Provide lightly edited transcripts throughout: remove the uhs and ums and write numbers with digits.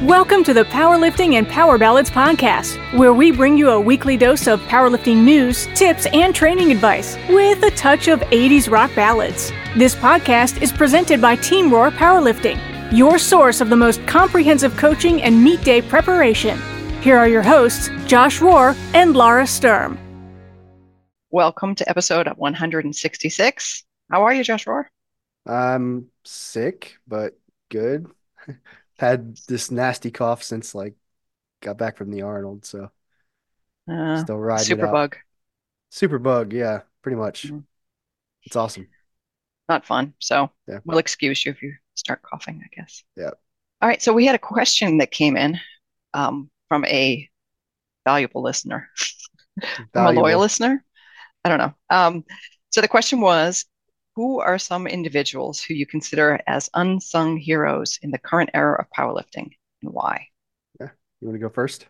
Welcome to the Powerlifting and Power Ballads podcast, where we bring you a weekly dose of powerlifting news, tips, and training advice with a touch of 80s rock ballads. This podcast is presented by Team Roar Powerlifting, your source of the most comprehensive coaching and meet day preparation. Here are your hosts, Josh Rohr and Laura Sturm. Welcome to episode 166. How are you, Josh Rohr? I'm sick, but good. Had this nasty cough since got back from the Arnold, so still riding it out. Superbug, yeah, pretty much. It's awesome. Not fun. So yeah. We'll excuse you if you start coughing, I guess. Yeah. All right. So we had a question that came in from a valuable listener, from a loyal listener. I don't know. So the question was, who are some individuals who you consider as unsung heroes in the current era of powerlifting, and why? Yeah. You want to go first?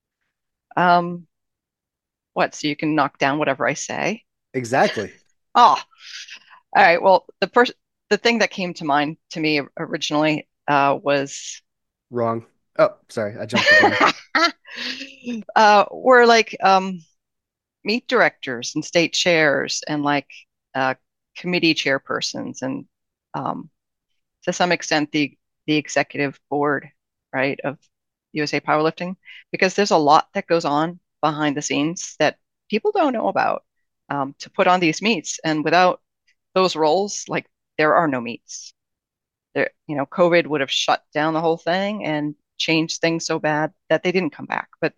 What? So you can knock down whatever I say? Exactly. Oh, all right. Well, the thing that came to mind to me originally was wrong. Oh, sorry, I jumped again. We're like meet directors and state chairs and committee chairpersons and to some extent the executive board, right, of USA Powerlifting, because there's a lot that goes on behind the scenes that people don't know about to put on these meets. And without those roles, there are no meets. COVID would have shut down the whole thing and changed things so bad that they didn't come back. But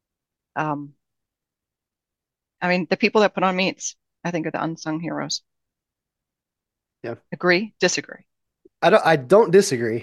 the people that put on meets, I think, are the unsung heroes. Yeah. Agree? Disagree? I don't disagree.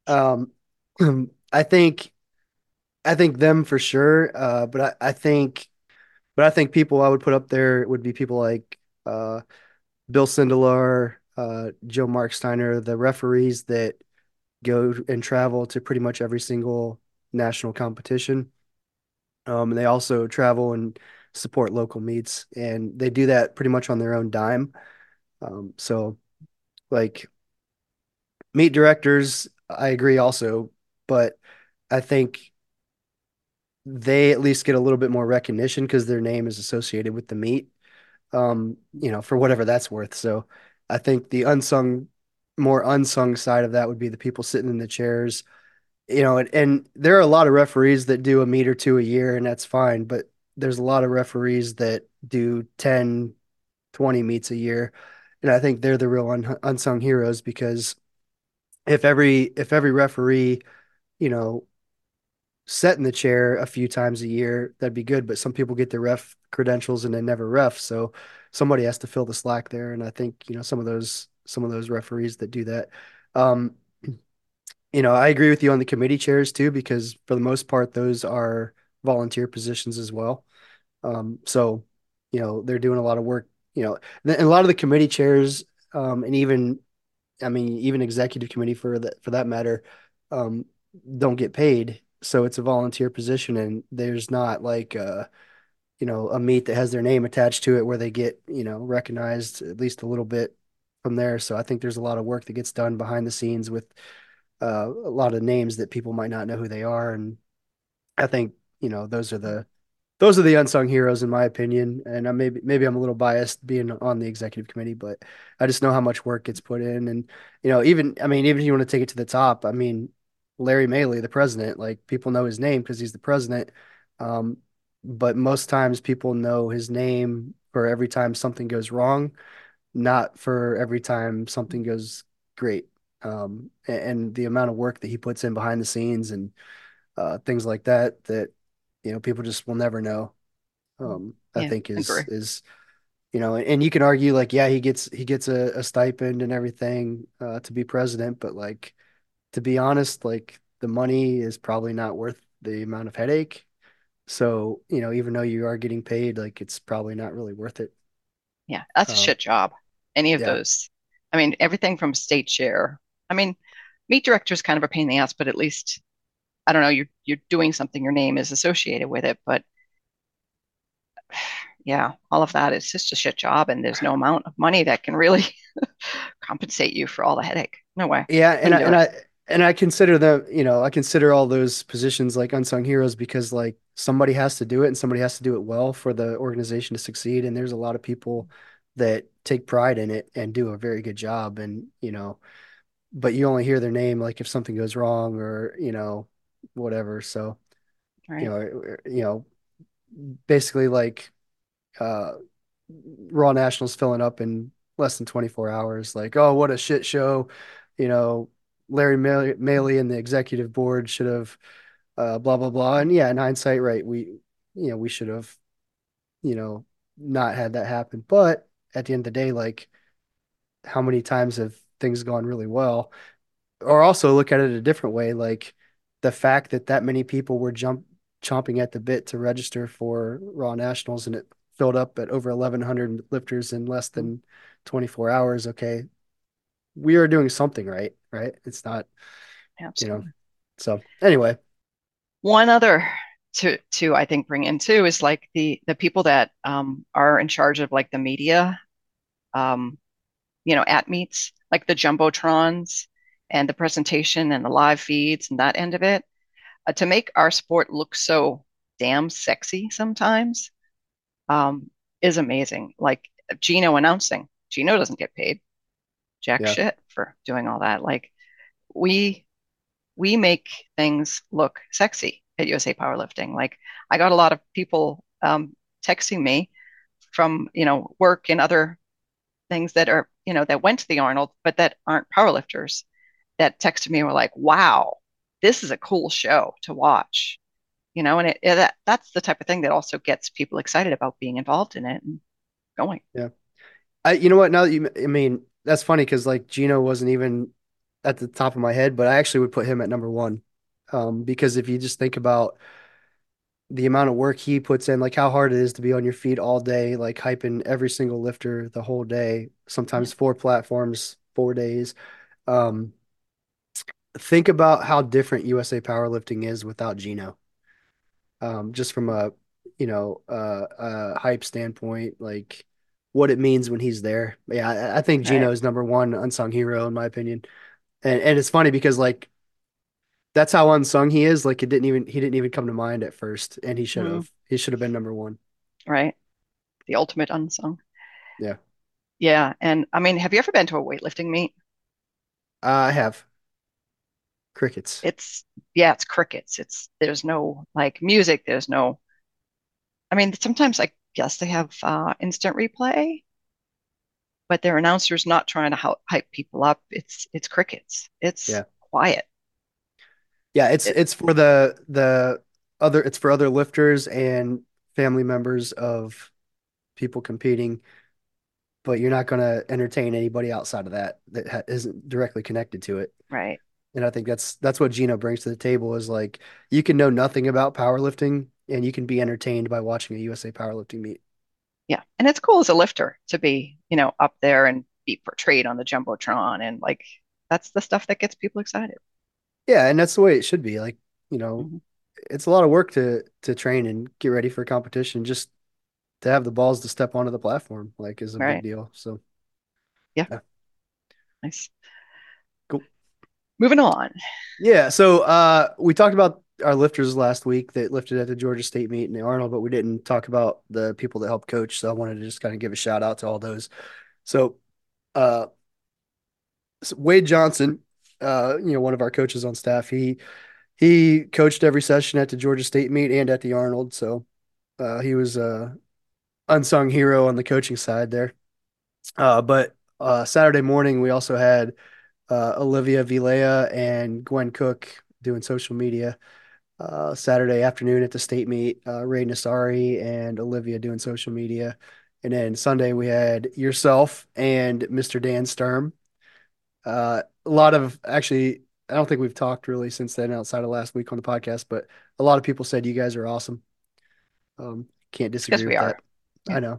I think them for sure. But I think people I would put up there would be people like Bill Sindelar, Joe Marksteiner, the referees that go and travel to pretty much every single national competition. And they also travel and support local meets, and they do that pretty much on their own dime. So meet directors, I agree also, but I think they at least get a little bit more recognition because their name is associated with the meet, for whatever that's worth. So I think the more unsung side of that would be the people sitting in the chairs, and there are a lot of referees that do a meet or two a year, and that's fine, but there's a lot of referees that do 10, 20 meets a year. And I think they're the real unsung heroes, because if every referee, sat in the chair a few times a year, that'd be good. But some people get their ref credentials and they never ref, so somebody has to fill the slack there. And I think some of those referees that do that. I agree with you on the committee chairs too, because for the most part, those are volunteer positions as well. So they're doing a lot of work. And a lot of the committee chairs, and even executive committee for that matter, don't get paid. So it's a volunteer position, and there's not a meet that has their name attached to it where they get, recognized at least a little bit from there. So I think there's a lot of work that gets done behind the scenes with a lot of names that people might not know who they are. And I think, those are the unsung heroes in my opinion. And maybe I'm a little biased being on the executive committee, but I just know how much work gets put in. And, even if you want to take it to the top, Larry Maley, the president, people know his name because he's the president. But most times people know his name for every time something goes wrong, not for every time something goes great. And the amount of work that he puts in behind the scenes and things like that people just will never know. I think is and you can argue he gets a stipend and everything to be president, but to be honest, the money is probably not worth the amount of headache. So even though you are getting paid, it's probably not really worth it. Yeah, that's a shit job. Any of those. Everything from state chair. Meet director is kind of a pain in the ass, but at least, I don't know, you're doing something, your name is associated with it. But yeah, all of that, it's just a shit job, and there's no amount of money that can really compensate you for all the headache. No way. Yeah, And I consider them, I consider all those positions like unsung heroes because like somebody has to do it and somebody has to do it well for the organization to succeed. And there's a lot of people that take pride in it and do a very good job. And, but you only hear their name like if something goes wrong or, whatever. So, you Right. know, you know, basically like uh Raw Nationals filling up in less than 24 hours. Like, oh, what a shit show. You know, Larry Maley and the executive board should have blah blah blah. And yeah, in hindsight, right, we should have, you know, not had that happen. But at the end of the day, like how many times have things gone really well? Or also look at it a different way, like the fact that that many people were chomping at the bit to register for Raw Nationals and it filled up at over 1,100 lifters in less Mm, than 24 hours. Okay, we are doing something right, right? It's not, you know. absolutely. So anyway, One other to I think bring in too is like the people that are in charge of like the media, um, at meets, like the jumbotrons and the presentation and the live feeds and that end of it, to make our sport look so damn sexy sometimes, um, is amazing. Like Gino announcing, Gino doesn't get paid jack yeah, shit for doing all that. Like we we make things look sexy at USA Powerlifting. Like I got a lot of people texting me from, work and other things that are, that went to the Arnold, but that aren't powerlifters that texted me and were like, wow, this is a cool show to watch. And that's the type of thing that also gets people excited about being involved in it and going. yeah. You know what? Now that I mean, that's funny because like Gino wasn't even at the top of my head, but I actually would put him at number one. Because if you just think about the amount of work he puts in, like how hard it is to be on your feet all day, like hyping every single lifter the whole day, Yeah. sometimes four platforms, 4 days. Um, think about how different USA Powerlifting is without Gino. Just from a hype standpoint, like what it means when he's there. Yeah, I think Gino Right. is number one unsung hero in my opinion. And it's funny because like that's how unsung he is. Like he didn't even come to mind at first, and Mm, he should have been number one. right. The ultimate unsung. Yeah. Yeah. And I mean, have you ever been to a weightlifting meet? I have crickets. It's, yeah, it's crickets. There's no like music. There's no, I mean, sometimes I guess they have instant replay, but their announcer's not trying to hype people up. It's crickets. It's Yeah. quiet. Yeah, It, it's for the other it's for other lifters and family members of people competing, but you're not going to entertain anybody outside of that that isn't directly connected to it. right. And I think that's what Gino brings to the table is like you can know nothing about powerlifting and you can be entertained by watching a USA powerlifting meet. Yeah. And it's cool as a lifter to be, up there and be portrayed on the Jumbotron. And like, that's the stuff that gets people excited. Yeah, and that's the way it should be. Like, you know, Hmm. it's a lot of work to train and get ready for competition. Just to have the balls to step onto the platform, like, is a big Right. deal. So, Yeah. yeah, Nice. cool. Moving on. Yeah, so we talked about our lifters last week that lifted at the Georgia State meet in the Arnold, but we didn't talk about the people that helped coach. So I wanted to just kind of give a shout out to all those. So, uh, Wade Johnson, one of our coaches on staff, he coached every session at the Georgia State meet and at the Arnold. So he was a unsung hero on the coaching side there. But Saturday morning, we also had Olivia Vilea and Gwen Cook doing social media. Saturday afternoon at the state meet, Ray Nasari and Olivia doing social media. And then Sunday we had yourself and Mr. Dan Sturm. A lot of actually, I don't think we've talked really since then outside of last week on the podcast, but a lot of people said you guys are awesome. Can't It's because disagree we with are. that. Yeah. I know.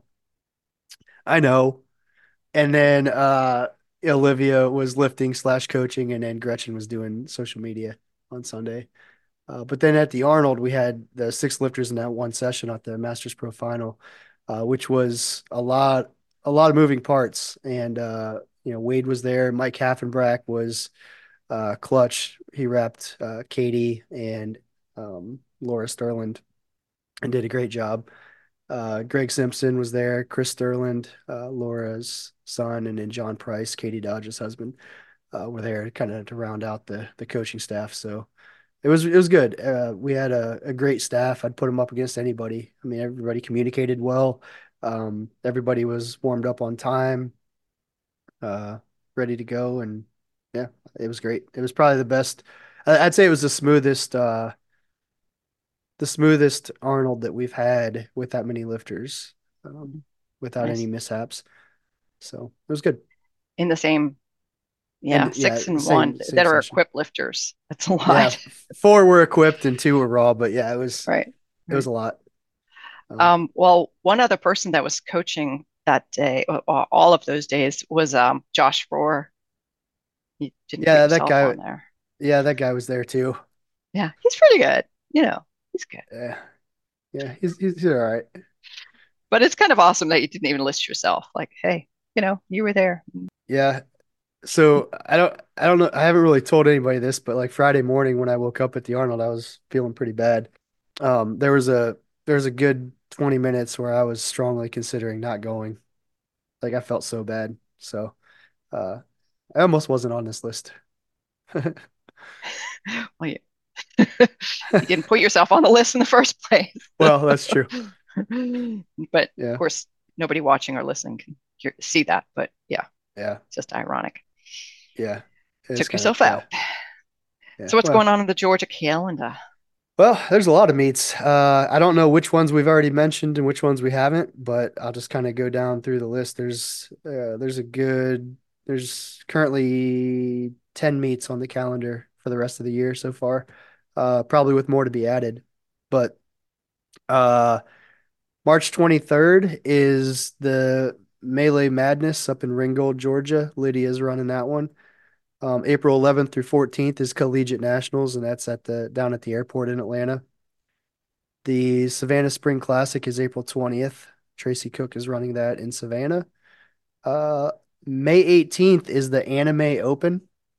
I know. And then Olivia was lifting slash coaching, and then Gretchen was doing social media on Sunday. But then at the Arnold, we had the six lifters in that one session at the Masters Pro Final, which was a lot of moving parts. And Wade was there. Mike Haffenbrack was Clutch, he wrapped Katie and Laura Sterland and did a great job. Greg Simpson was there, Chris Sterland, Laura's son, and then John Price, Katie Dodge's husband, were there kind of to round out the coaching staff. So it was good. We had a great staff. I'd put them up against anybody. I mean, everybody communicated well. Everybody was warmed up on time, uh, ready to go, and yeah, it was great. It was probably the best. I'd say it was the smoothest Arnold that we've had with that many lifters, without any Nice. mishaps. So it was good. In the same, yeah, And yeah, six and one same that are session. equipped lifters. That's a Yeah, lot. four were equipped and two were raw, but yeah, it was Right. it was Right. a lot. Um, Well, one other person that was coaching that day, or all of those days, was Josh Rohr. You didn't put yeah, that yourself guy. on there. Yeah, that guy was there too. Yeah, he's pretty good. He's good. Yeah, yeah, he's all right. But it's kind of awesome that you didn't even list yourself. Like, hey, you were there. Yeah. So I don't know. I haven't really told anybody this, but like Friday morning when I woke up at the Arnold, I was feeling pretty bad. There was a good 20 minutes where I was strongly considering not going. Like I felt so bad. So uh I almost wasn't on this list. Well, you didn't put yourself on the list in the first place. Well, that's true. But of Yeah. course, nobody watching or listening can see that. But yeah, Yeah. it's just ironic. Yeah. It's Took kind of yourself out. yeah. So what's going Well, on in the Georgia calendar? there's a lot of meets. I don't know which ones we've already mentioned and which ones we haven't, but I'll just kind of go down through the list. There's currently 10 meets on the calendar for the rest of the year so far. Probably with more to be added. But uh March 23rd is the Melee Madness up in Ringgold, Georgia. Lydia's running that one. April 11th through 14th is Collegiate Nationals, and that's down at the airport in Atlanta. The Savannah Spring Classic is April 20th. Tracy Cook is running that in Savannah. Uh, May 18th is the Anime Open.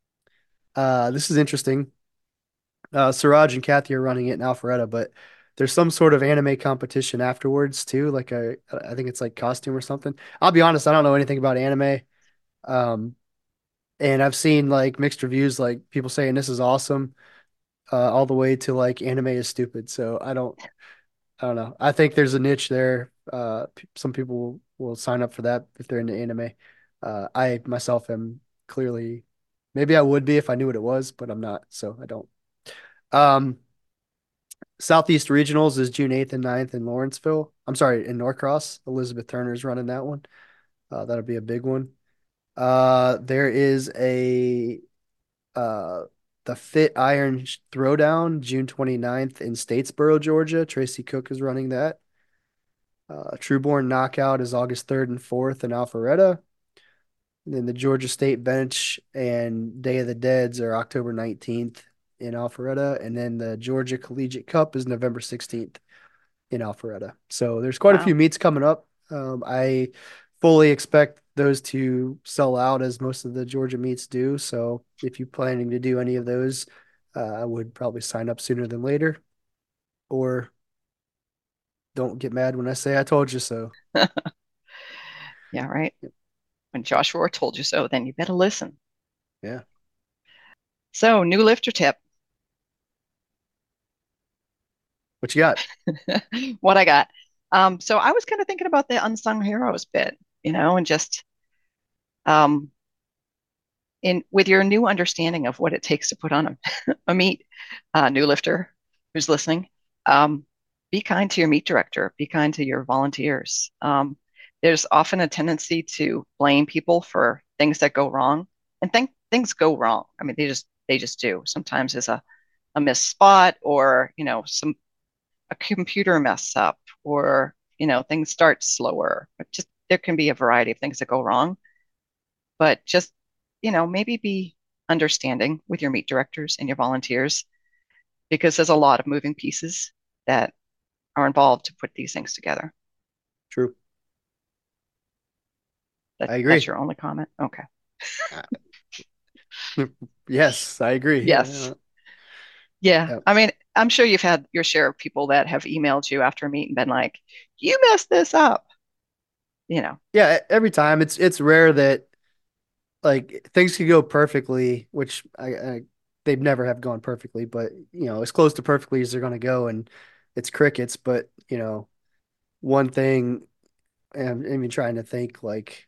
This is interesting. Siraj and Kathy are running it in Alpharetta, but there's some sort of anime competition afterwards too. I think it's like costume or something. I'll be honest, I don't know anything about anime. Um, and I've seen like mixed reviews, like people saying this is awesome, all the way to like anime is stupid. So I don't know. I think there's a niche there. Some people will sign up for that if they're into anime. I myself am clearly, maybe I would be if I knew what it was, but I'm not, so I don't. Um, Southeast Regionals is June 8th and 9th in Lawrenceville. I'm sorry, in Norcross. Elizabeth Turner's running that one. That'll be a big one. There is a uh the Fit Iron Throwdown June 29th in Statesboro, Georgia. Tracy Cook is running that. Trueborn Knockout is August 3rd and 4th in Alpharetta. And then the Georgia State Bench and Day of the Deads are October 19th in Alpharetta. And then the Georgia Collegiate Cup is November 16th in Alpharetta. So there's quite a few Wow. meets coming up. I fully expect those to sell out as most of the Georgia meets do. So if you're planning to do any of those, I would probably sign up sooner than later, or don't get mad when I say I told you so. Yeah, right. When Josh Rohr told you so, then you better listen. Yeah. So, new lifter tip. What you got? What I got. So I was kind of thinking about the unsung heroes bit, and just um, in with your new understanding of what it takes to put on a meet, new lifter who's listening, um, be kind to your meet director, be kind to your volunteers. There's often a tendency to blame people for things that go wrong, and things go wrong. I mean, they just do. Sometimes it's a missed spot, or some a computer mess up, or things start slower. Just there can be a variety of things that go wrong, but just maybe be understanding with your meet directors and your volunteers, because there's a lot of moving pieces that are involved to put these things together. True. That I that's agree. your only comment? Okay. Uh, Yes, I agree. Yes. Yeah. Yeah. Yeah. I mean, I'm sure you've had your share of people that have emailed you after a meet and been like, you messed this up, you know. Yeah, every time it's rare that like things could go perfectly, which I they've never have gone perfectly, but as close to perfectly as they're going to go, and it's crickets. But one thing, and I'm even trying to think like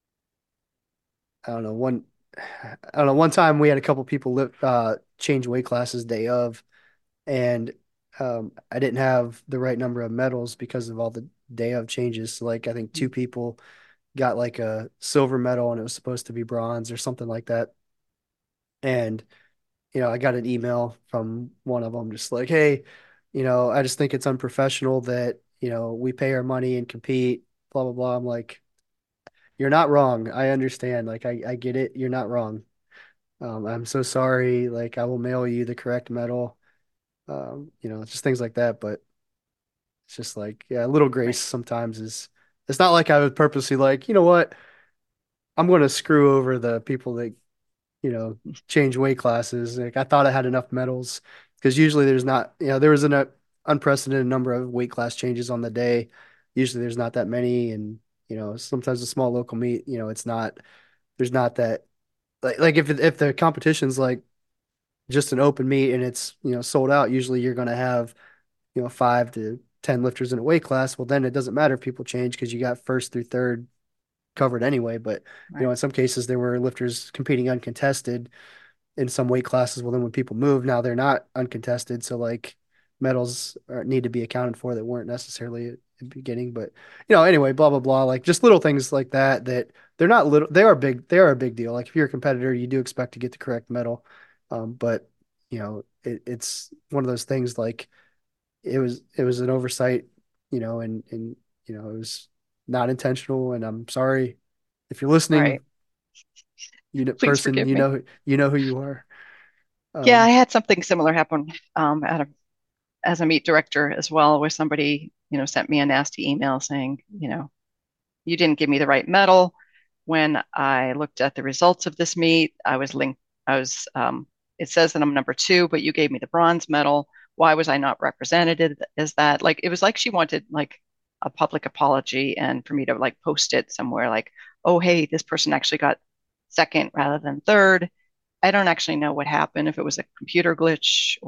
I don't know one, I don't know. One time we had a couple people change weight classes day of, and I didn't have the right number of medals because of all the day of changes. So like I think two people got like a silver medal and it was supposed to be bronze or something like that. And I got an email from one of them just like, hey, I just think it's unprofessional that, we pay our money and compete, blah, blah, blah. I'm like, you're not wrong. I understand. Like, I get it. You're not wrong. I'm so sorry. Like, I will mail you the correct medal. Just things like that. But it's just like, yeah, a little grace Right. sometimes it's not like I would purposely like, you know what? I'm going to screw over the people that you know, change weight classes. Like I thought I had enough medals because usually there's not, there was an unprecedented number of weight class changes on the day. Usually there's not that many, and sometimes a small local meet, it's not there's not that like if the competition's like just an open meet and it's sold out, usually you're going to have 5 to 10 lifters in a weight class. Well, then it doesn't matter if people change because you got first through third covered anyway. But Right. in some cases there were lifters competing uncontested in some weight classes. Well, then when people move, now they're not uncontested. So like medals need to be accounted for that weren't necessarily at the beginning. But anyway, blah blah blah. Like just little things like that they're not little. They are big. They are a big deal. Like if you're a competitor, you do expect to get the correct medal. But it's one of those things. Like it was an oversight. And it was not intentional. And I'm sorry if you're listening. Right. Please Person, forgive me. you know who you are. Yeah, I Um, had something similar happen as a meet director as well, where somebody, sent me a nasty email saying, you didn't give me the right medal. When I looked at the results of this meet, I was, it says that I'm number two, but you gave me the bronze medal. Why was I not represented as that? Like, it was like she wanted like a public apology and for me to like post it somewhere like, oh, hey, this person actually got second rather than third. I don't actually know what happened, if it was a computer glitch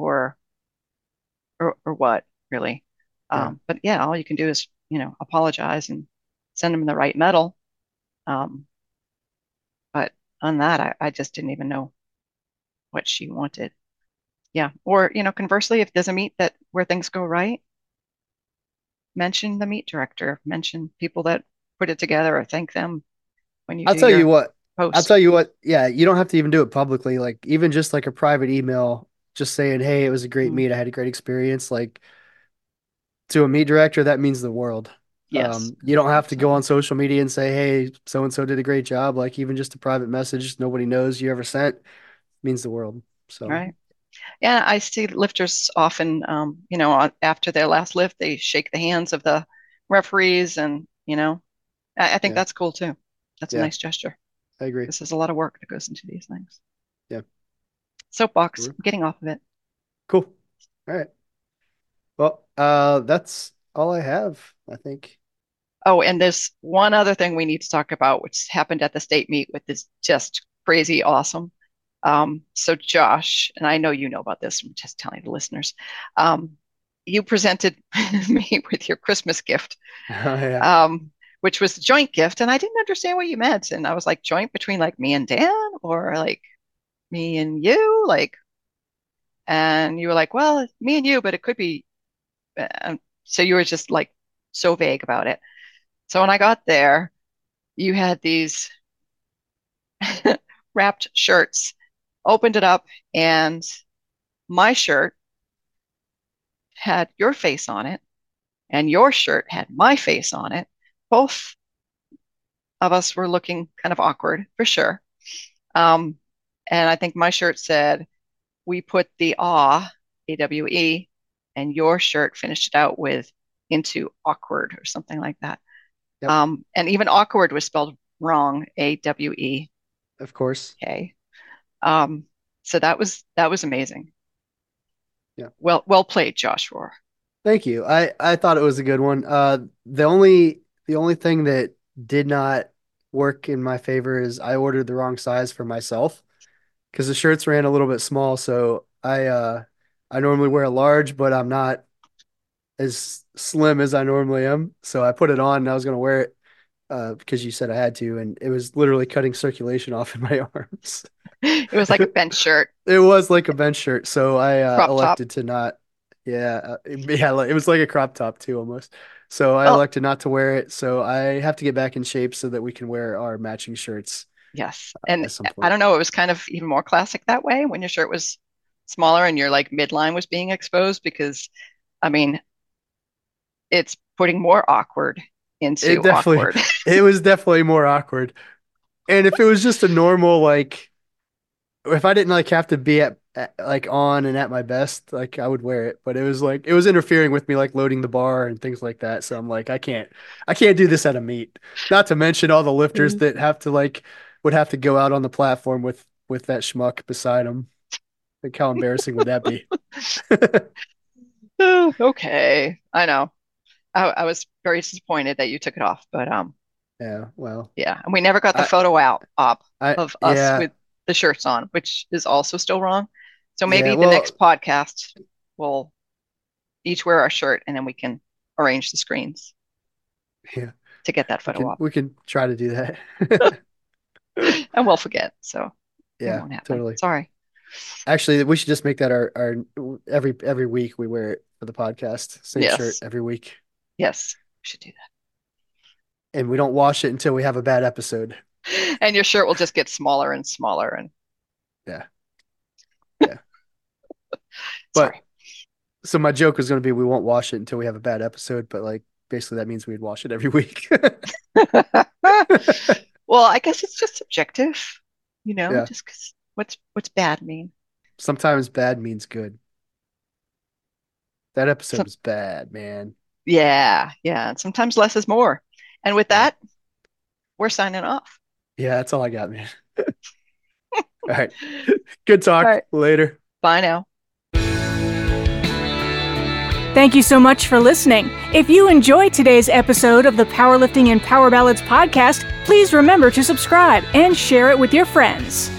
or what, really. yeah. But yeah, all you can do is, apologize and send them the right medal. Um, but on that, I just didn't even know what she wanted. Yeah. Or, conversely, if there's a meet that where things go right, mention the meet director, mention people that put it together or thank them when you I'll do tell you your what. I'll post. tell you what. Yeah, you don't have to even do it publicly. Like even just like a private email, just saying, "Hey, it was a great Mm, meet. I had a great experience." Like to a meet director, that means the world. yes, You don't have to go absolutely. on social media and say, "Hey, so and so did a great job." Like even just a private message nobody knows you ever sent means the world. So Right. Yeah, I see lifters often, after their last lift, they shake the hands of the referees, and I think yeah, that's cool too. That's a yeah, nice gesture. I agree. This is a lot of work that goes into these things. Yeah, Soapbox, I'm getting off of it. cool. All right. Well, that's all I have. I think. Oh, and there's one other thing we need to talk about, which happened at the state meet, which is just crazy awesome. So Josh, and I know you know about this, I'm just telling the listeners. Um, you presented me with your Christmas gift, Oh yeah. um, which was the joint gift, and I didn't understand what you meant. And I was like, joint between like me and Dan, or like me and you, like, and you were like, well, me and you, but it could be. So you were just like so vague about it. So when I got there, you had these wrapped shirts, opened it up, and my shirt had your face on it, and your shirt had my face on it. Both of us were looking kind of awkward for sure. Um, and I think my shirt said, we put the AWE, and your shirt finished it out with into awkward or something like that. Yep. And even awkward was spelled wrong, AWEK. Of course. So that was amazing. Yeah. Well played, Josh Rohr. Thank you. I thought it was a good one. The only thing that did not work in my favor is I ordered the wrong size for myself because the shirts ran a little bit small. So I normally wear a large, but I'm not as slim as I normally am. So I put it on and I was going to wear it because you said I had to, and it was literally cutting circulation off in my arms. It was like a bench shirt. It was like a bench shirt, so I Crop elected top. to not. Yeah, yeah, it was like a crop top too, almost. So I Well, elected not to wear it. So I have to get back in shape so that we can wear our matching shirts yes. And at some I point. don't know, it was kind of even more classic that way when your shirt was smaller and your like midline was being exposed because I mean, it's putting more awkward It into definitely, awkward. it was definitely more awkward. And if it was just a normal like, if I didn't like have to be like on and at my best, like I would wear it. But it was like it was interfering with me like loading the bar and things like that. So I'm like, I can't do this at a meet. Not to mention all the lifters that have to like would have to go out on the platform with that schmuck beside them. Like how embarrassing would that be? Okay. I know. I was very disappointed that you took it off, but Yeah, well, yeah, and we never got the I photo out op of us yeah, with the shirts on, which is also still wrong. So yeah, maybe the well, next podcast we'll each wear our shirt and then we can arrange the screens yeah, to get that photo op. we can try to do that. And we'll forget, so it Yeah, won't happen. totally. Sorry. Actually, we should just make that our every week we wear it for the podcast. Same shirt Yes. every week. Yes. We should do And we don't wash it until we have a bad episode. that. And your shirt will just get smaller and smaller and Yeah. Yeah. But sorry. so my joke was going to be we won't wash it until we have a bad episode, but like basically that means we'd wash it every week. Well, I guess it's just subjective, Yeah. just 'cause what's bad mean? Sometimes bad means good. That episode So, was bad, man. yeah, yeah. And sometimes less is more. And with Yeah. that, we're signing off. Yeah, that's all I got, man. All right. Good All talk. right. Later. Bye now. Thank you so much for listening. If you enjoyed today's episode of the Powerlifting and Power Ballads podcast, please remember to subscribe and share it with your friends.